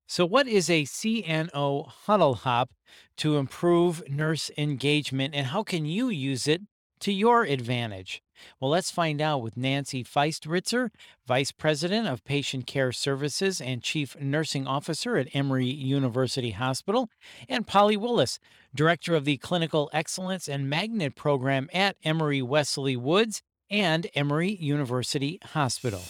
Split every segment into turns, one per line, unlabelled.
So, what is a CNO huddle hop to improve nurse engagement, and how can you use it to your advantage? Well, let's find out with Nancy Feistritzer, Vice President of Patient Care Services and Chief Nursing Officer at Emory University Hospital, and Polly Willis, Director of the Clinical Excellence and Magnet Program at Emory Wesley Woods and Emory University Hospital.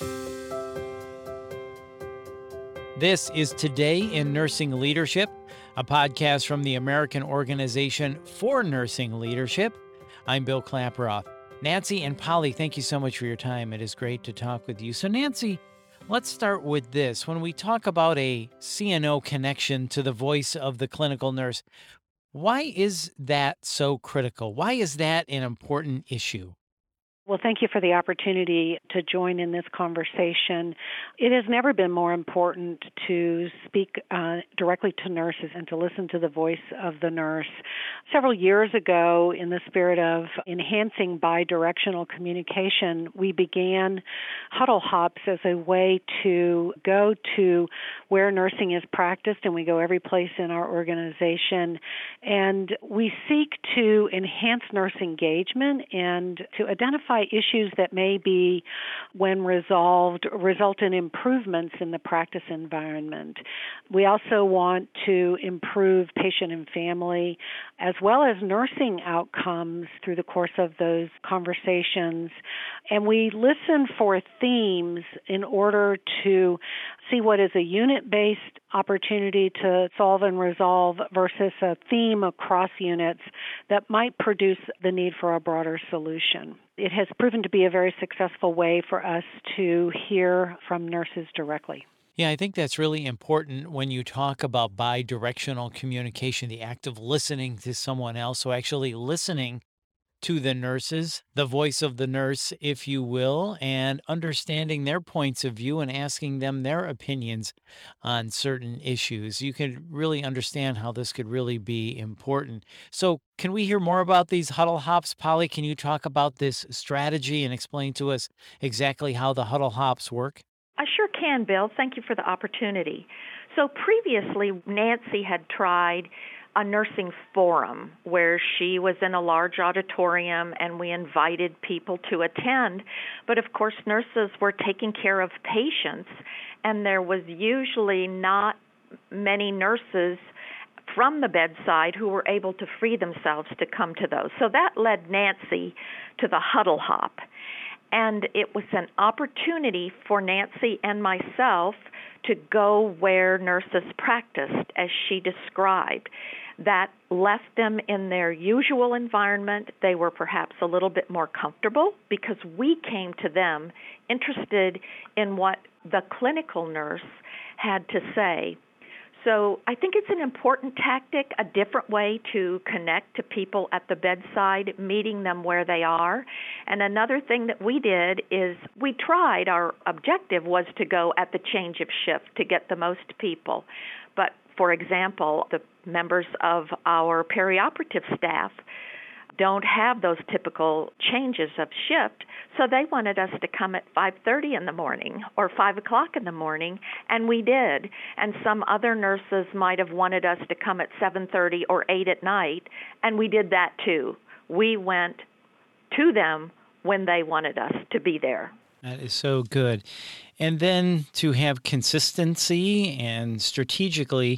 This is Today in Nursing Leadership, a podcast from the American Organization for Nursing Leadership. I'm Bill Klaproth. Nancy and Polly, thank you so much for your time. It is great to talk with you. So, Nancy, let's start with this. When we talk about a CNO connection to the voice of the clinical nurse, why is that so critical? Why is that an important issue?
Well, thank you for the opportunity to join in this conversation. It has never been more important to speak directly to nurses and to listen to the voice of the nurse. Several years ago, in the spirit of enhancing bidirectional communication, we began huddle hops as a way to go to where nursing is practiced, and we go every place in our organization. And we seek to enhance nurse engagement and to identify issues that may be, when resolved, result in improvements in the practice environment. We also want to improve patient and family as well as nursing outcomes through the course of those conversations. And we listen for themes in order to see what is a unit-based opportunity to solve and resolve versus a theme across units that might produce the need for a broader solution. It has proven to be a very successful way for us to hear from nurses directly.
Yeah, I think that's really important when you talk about bi-directional communication, the act of listening to someone else. So, actually listening to the nurses, the voice of the nurse, if you will, and understanding their points of view and asking them their opinions on certain issues. You can really understand how this could really be important. So, can we hear more about these huddle hops? Polly, can you talk about this strategy and explain to us exactly how the huddle hops work?
I sure can, Bill. Thank you for the opportunity. So previously, Nancy had tried a nursing forum where she was in a large auditorium and we invited people to attend. But of course, nurses were taking care of patients, and there was usually not many nurses from the bedside who were able to free themselves to come to those. So that led Nancy to the huddle hop. And it was an opportunity for Nancy and myself to go where nurses practiced, as she described. That left them in their usual environment. They were perhaps a little bit more comfortable because we came to them interested in what the clinical nurse had to say. So I think it's an important tactic, a different way to connect to people at the bedside, meeting them where they are. And another thing that we did is we tried, our objective was to go at the change of shift to get the most people. But, for example, the members of our perioperative staff don't have those typical changes of shift, so they wanted us to come at 5:30 in the morning or 5 o'clock in the morning, and we did. And some other nurses might have wanted us to come at 7:30 or 8 at night, and we did that too. We went to them when they wanted us to be there.
That is so good. And then to have consistency and strategically,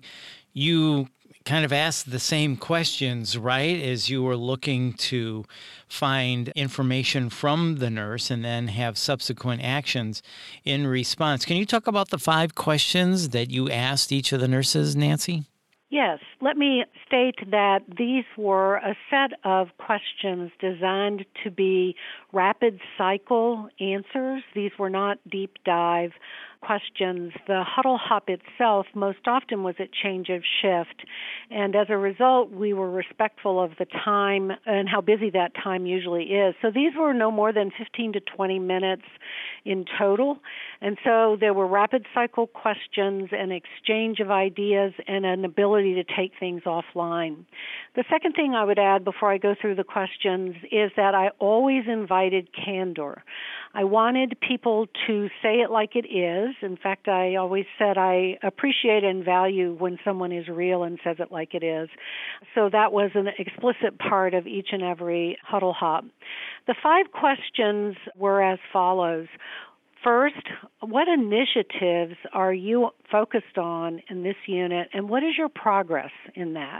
you kind of asked the same questions, right? As you were looking to find information from the nurse and then have subsequent actions in response. Can you talk about the 5 questions that you asked each of the nurses, Nancy?
Yes, let me state that these were a set of questions designed to be rapid cycle answers. These were not deep dive questions. The huddle hop itself most often was at change of shift, and as a result, we were respectful of the time and how busy that time usually is. So these were no more than 15 to 20 minutes in total, and so there were rapid cycle questions, an exchange of ideas, and an ability to take things offline. The second thing I would add before I go through the questions is that I always invited candor. I wanted people to say it like it is, is. In fact, I always said I appreciate and value when someone is real and says it like it is. So that was an explicit part of each and every huddle hop. The 5 questions were as follows. First, what initiatives are you focused on in this unit, and what is your progress in that?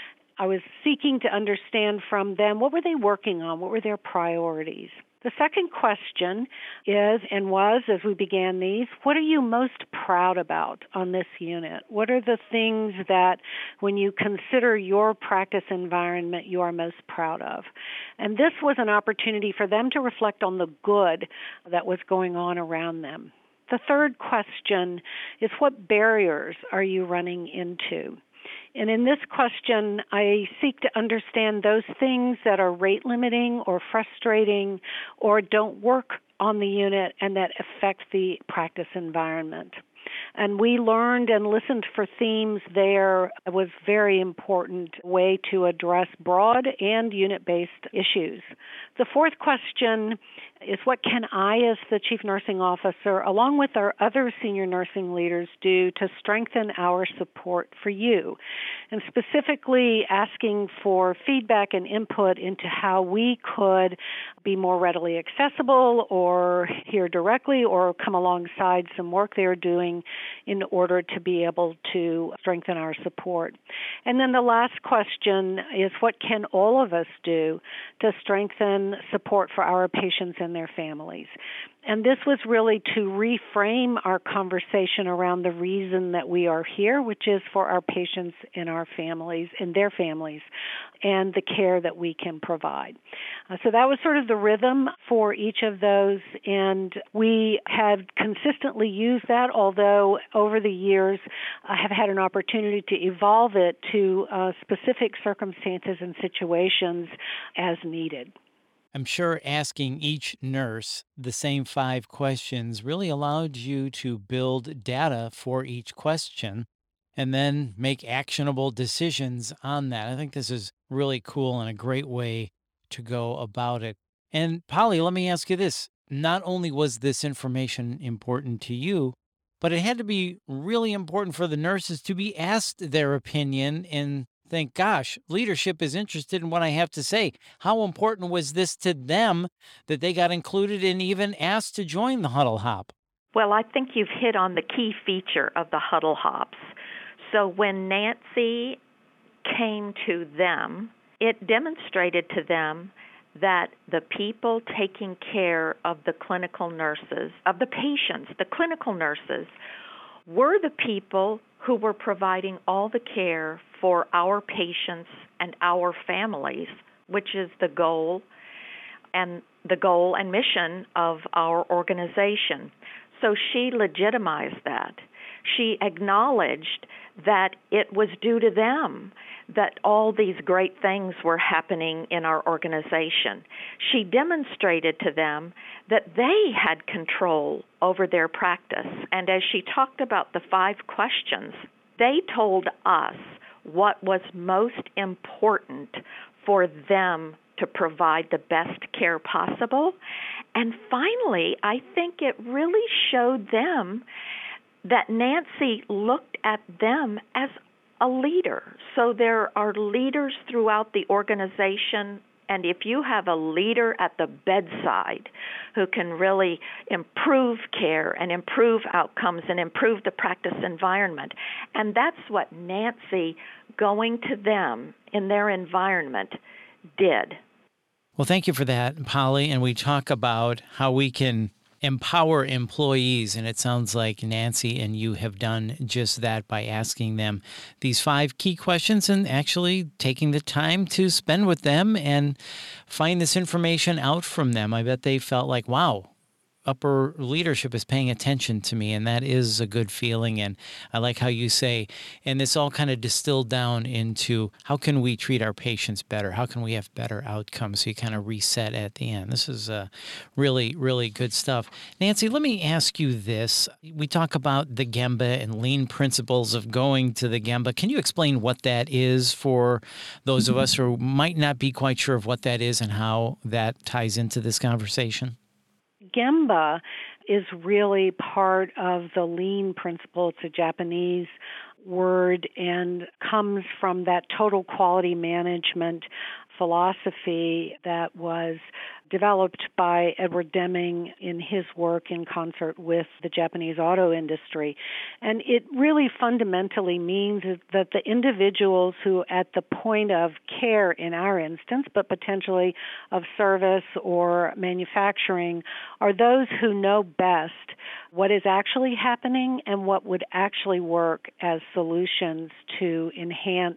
I was seeking to understand from them, what were they working on? What were their priorities? The second question is, and was as we began these, what are you most proud about on this unit? What are the things that, when you consider your practice environment, you are most proud of? And this was an opportunity for them to reflect on the good that was going on around them. The third question is, what barriers are you running into? And in this question, I seek to understand those things that are rate limiting or frustrating or don't work on the unit and that affect the practice environment. And we learned and listened for themes there. It was a very important way to address broad and unit-based issues. The fourth question is, what can I, as the Chief Nursing Officer, along with our other senior nursing leaders, do to strengthen our support for you? And specifically asking for feedback and input into how we could be more readily accessible or hear directly or come alongside some work they're doing in order to be able to strengthen our support. And then the last question is, what can all of us do to strengthen support for our patients and their families? And this was really to reframe our conversation around the reason that we are here, which is for our patients and our families and their families and the care that we can provide. So that was sort of the rhythm for each of those, and we have consistently used that, although over the years I have had an opportunity to evolve it to specific circumstances and situations as needed.
I'm sure asking each nurse the same 5 questions really allowed you to build data for each question and then make actionable decisions on that. I think this is really cool and a great way to go about it. And Polly, let me ask you this. Not only was this information important to you, but it had to be really important for the nurses to be asked their opinion and think, gosh, leadership is interested in what I have to say. How important was this to them that they got included and even asked to join the Huddle Hop?
Well, I think you've hit on the key feature of the huddle hops. So when Nancy came to them, it demonstrated to them that the people taking care of the clinical nurses, of the patients, the clinical nurses, were the people who were providing all the care for our patients and our families, which is the goal and mission of our organization. So she legitimized that. She acknowledged that it was due to them that all these great things were happening in our organization. She demonstrated to them that they had control over their practice. And as she talked about the 5 questions, they told us what was most important for them to provide the best care possible. And finally, I think it really showed them that Nancy looked at them as a leader. So there are leaders throughout the organization, and if you have a leader at the bedside who can really improve care and improve outcomes and improve the practice environment, and that's what Nancy going to them in their environment did.
Well, thank you for that, Polly. And we talk about how we can empower employees, and it sounds like Nancy and you have done just that by asking them these 5 key questions and actually taking the time to spend with them and find this information out from them. I bet they felt like, wow, upper leadership is paying attention to me, and that is a good feeling. And I like how you say, and this all kind of distilled down into how can we treat our patients better? How can we have better outcomes? So you kind of reset at the end. This is really, really good stuff. Nancy, let me ask you this. We talk about the Gemba and lean principles of going to the Gemba. Can you explain what that is for those of us who might not be quite sure of what that is and how that ties into this conversation?
Gemba is really part of the lean principle. It's a Japanese word and comes from that total quality management philosophy that was developed by Edward Deming in his work in concert with the Japanese auto industry. And it really fundamentally means that the individuals who at the point of care in our instance, but potentially of service or manufacturing, are those who know best what is actually happening and what would actually work as solutions to enhance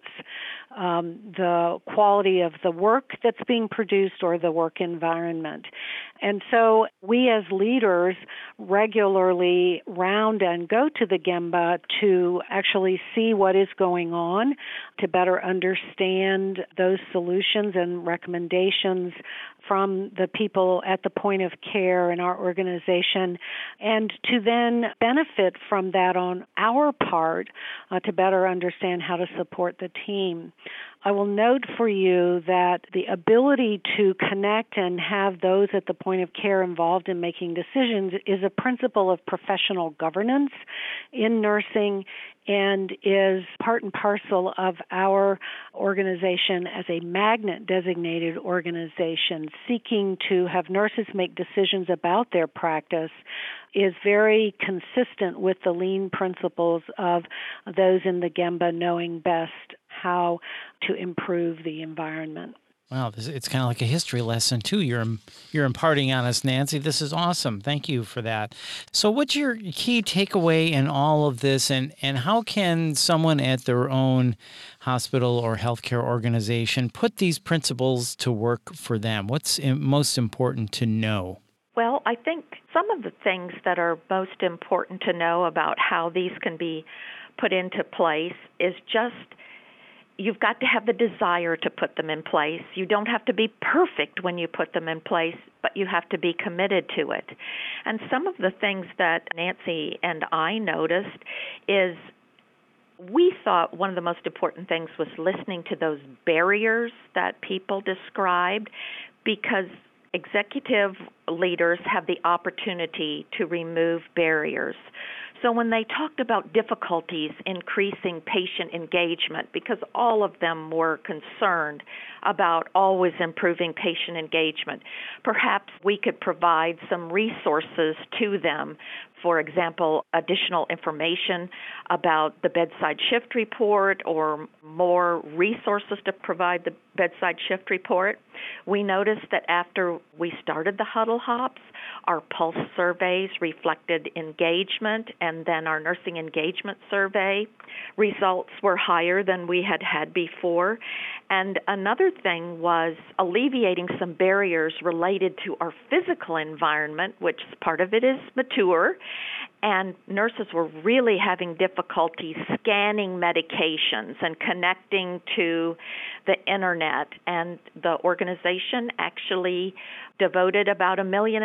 the quality of the work that's being produced or the work environment. And so we as leaders regularly round and go to the Gemba to actually see what is going on, to better understand those solutions and recommendations from the people at the point of care in our organization, and to then benefit from that on our part to better understand how to support the team. I will note for you that the ability to connect and have those at the point of care involved in making decisions is a principle of professional governance in nursing and is part and parcel of our organization as a magnet-designated organization seeking to have nurses make decisions about their practice is very consistent with the lean principles of those in the Gemba knowing best how to improve the environment.
Wow, it's kind of like a history lesson, too. You're imparting on us, Nancy. This is awesome. Thank you for that. So what's your key takeaway in all of this, and how can someone at their own hospital or healthcare organization put these principles to work for them? What's most important to know?
Well, I think some of the things that are most important to know about how these can be put into place is just you've got to have the desire to put them in place. You don't have to be perfect when you put them in place, but you have to be committed to it. And some of the things that Nancy and I noticed is we thought one of the most important things was listening to those barriers that people described, because executive leaders have the opportunity to remove barriers. So when they talked about difficulties increasing patient engagement, because all of them were concerned about always improving patient engagement, perhaps we could provide some resources to them. For example, additional information about the bedside shift report or more resources to provide the bedside shift report. We noticed that after we started the Huddle Hops, our pulse surveys reflected engagement, and then our nursing engagement survey results were higher than we had had before. And another thing was alleviating some barriers related to our physical environment, which part of it is mature, and nurses were really having difficulty scanning medications and connecting to the internet. And the organization actually devoted about $1.5 million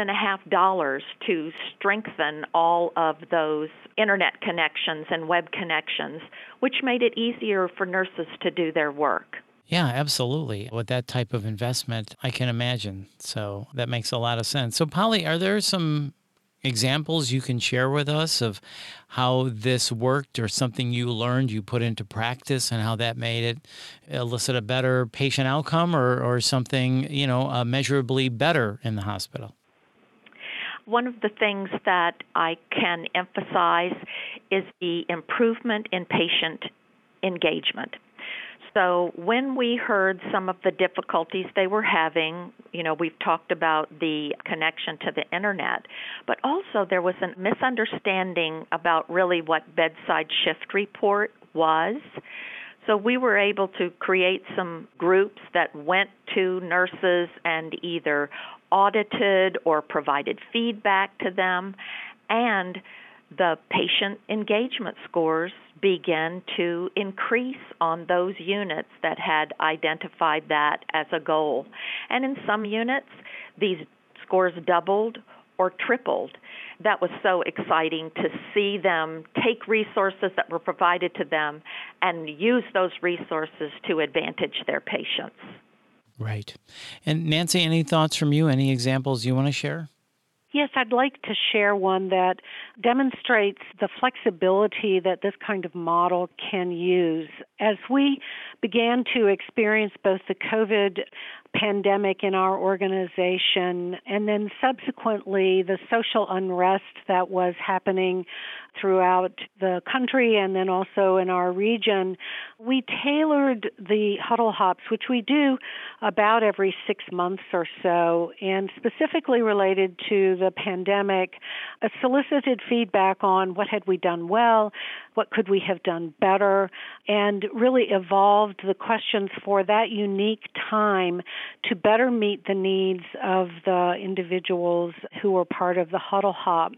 to strengthen all of those internet connections and web connections, which made it easier for nurses to do their work.
Yeah, absolutely. With that type of investment, I can imagine. So that makes a lot of sense. So, Polly, are there some examples you can share with us of how this worked or something you learned you put into practice and how that made it elicit a better patient outcome or something, measurably better in the hospital?
One of the things that I can emphasize is the improvement in patient engagement. So when we heard some of the difficulties they were having, we've talked about the connection to the internet, but also there was a misunderstanding about really what bedside shift report was. So we were able to create some groups that went to nurses and either audited or provided feedback to them, and the patient engagement scores began to increase on those units that had identified that as a goal. And in some units, these scores doubled or tripled. That was so exciting to see them take resources that were provided to them and use those resources to advantage their patients.
Right. And Nancy, any thoughts from you? Any examples you want to share?
Yes, I'd like to share one that demonstrates the flexibility that this kind of model can use. As we began to experience both the COVID pandemic in our organization and then subsequently the social unrest that was happening throughout the country and then also in our region, we tailored the huddle hops, which we do about every 6 months or so, and specifically related to the pandemic, solicited feedback on what had we done well, what could we have done better, and really evolved the questions for that unique time to better meet the needs of the individuals who were part of the huddle hop.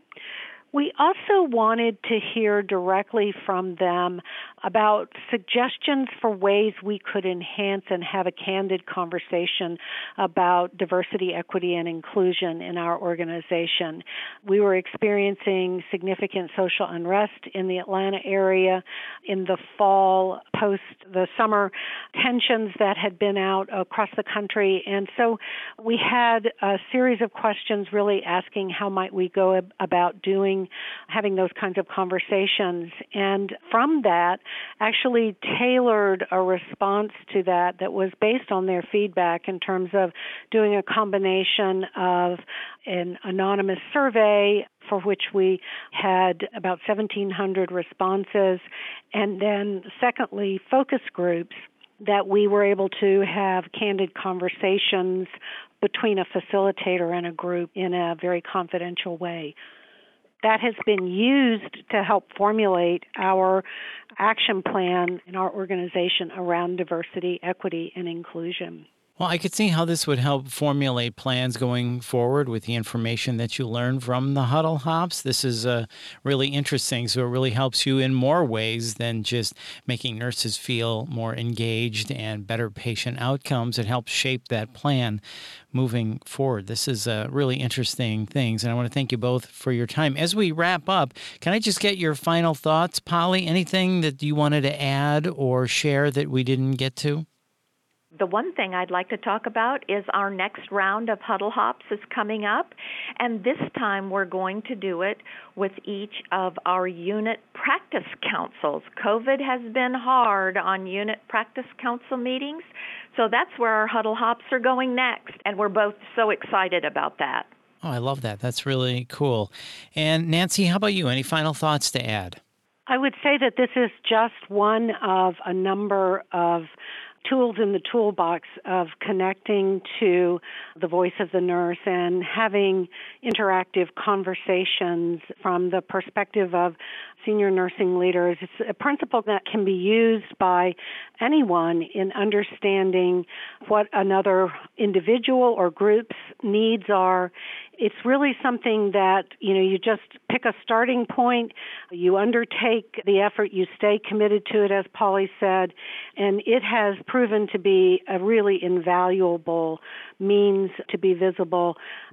We also wanted to hear directly from them about suggestions for ways we could enhance and have a candid conversation about diversity, equity, and inclusion in our organization. We were experiencing significant social unrest in the Atlanta area in the fall, post the summer tensions that had been out across the country. And so we had a series of questions really asking how might we go about having those kinds of conversations. And from that, actually tailored a response to that was based on their feedback in terms of doing a combination of an anonymous survey for which we had about 1,700 responses, and then secondly, focus groups that we were able to have candid conversations between a facilitator and a group in a very confidential way. That has been used to help formulate our action plan in our organization around diversity, equity, and inclusion.
Well, I could see how this would help formulate plans going forward with the information that you learn from the huddle hops. This is really interesting, so it really helps you in more ways than just making nurses feel more engaged and better patient outcomes. It helps shape that plan moving forward. This is really interesting things, and I want to thank you both for your time. As we wrap up, can I just get your final thoughts, Polly? Anything that you wanted to add or share that we didn't get to?
The one thing I'd like to talk about is our next round of Huddle Hops is coming up, and this time we're going to do it with each of our unit practice councils. COVID has been hard on unit practice council meetings, so that's where our Huddle Hops are going next, and we're both so excited about that.
Oh, I love that. That's really cool. And Nancy, how about you? Any final thoughts to add?
I would say that this is just one of a number of tools in the toolbox of connecting to the voice of the nurse and having interactive conversations from the perspective of senior nursing leaders. It's a principle that can be used by anyone in understanding what another individual or group's needs are. It's really something that, you just pick a starting point, you undertake the effort, you stay committed to it, as Polly said, and it has proven to be a really invaluable means to be visible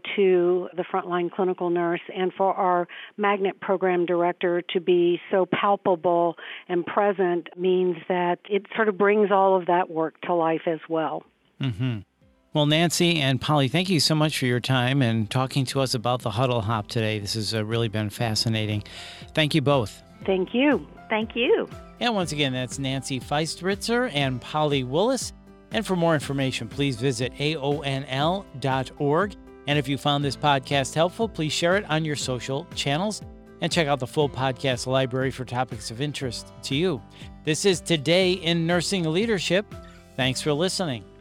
to the frontline clinical nurse and for our Magnet program director to be so palpable and present means that it sort of brings all of that work to life as well.
Mm-hmm. Well, Nancy and Polly, thank you so much for your time and talking to us about the Huddle Hop today. This has really been fascinating. Thank you both.
Thank you.
Thank you.
And once again, that's Nancy Feistritzer and Polly Willis. And for more information, please visit aonl.org. And if you found this podcast helpful, please share it on your social channels and check out the full podcast library for topics of interest to you. This is Today in Nursing Leadership. Thanks for listening.